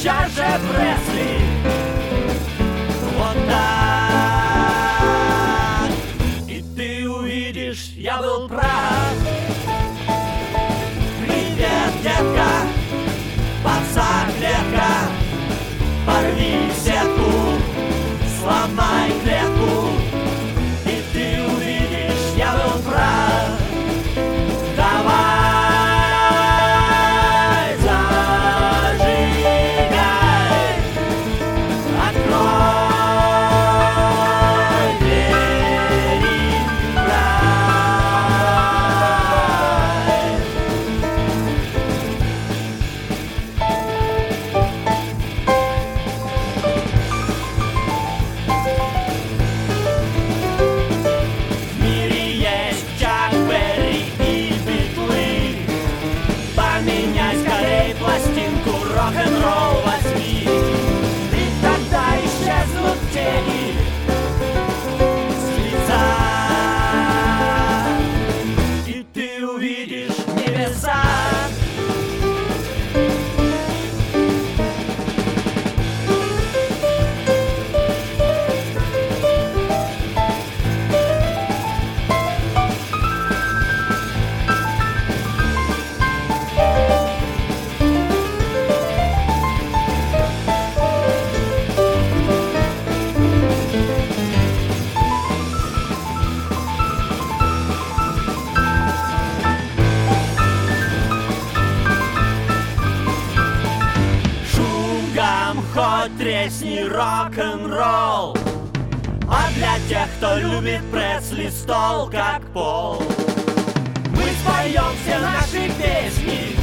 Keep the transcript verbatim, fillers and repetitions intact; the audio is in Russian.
сейчас же Пресли. Вот так. И ты увидишь, я был прав. Привет, детка, паца-клетка, порви сетку, сломай клетку. И ты увидишь, я был прав. Давай, зажигай, открой двери в рай. В мире есть Чак Берри и Битлы. Поменяй скорей пластинку, рок-н-ролл возьми. И тогда исчезнут тени с лица. И ты увидишь небеса. Шугам хоть тресни, рок-н-ролл. А для тех, кто любит Пресли, стол как пол. Мы споем все наши песни